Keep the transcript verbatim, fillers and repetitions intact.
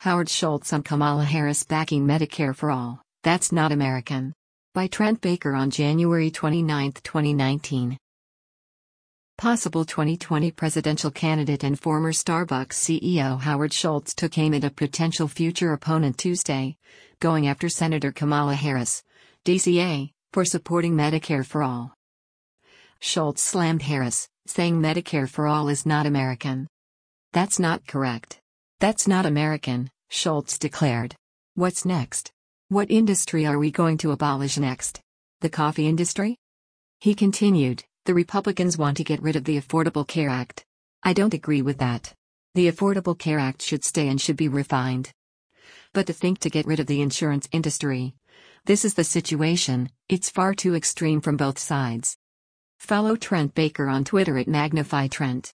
Howard Schultz on Kamala Harris backing Medicare for All, That's Not American. By Trent Baker on January twenty-ninth, twenty nineteen. Possible twenty twenty presidential candidate and former Starbucks C E O Howard Schultz took aim at a potential future opponent Tuesday, going after Senator Kamala Harris, D C A, for supporting Medicare for All. Schultz slammed Harris, saying Medicare for All is not American. That's not correct. That's not American, Schultz declared. What's next? What industry are we going to abolish next? The coffee industry? He continued, the Republicans want to get rid of the Affordable Care Act. I don't agree with that. The Affordable Care Act should stay and should be refined. But to think to get rid of the insurance industry. This is the situation, it's far too extreme from both sides. Follow Trent Baker on Twitter at Magnify Trent.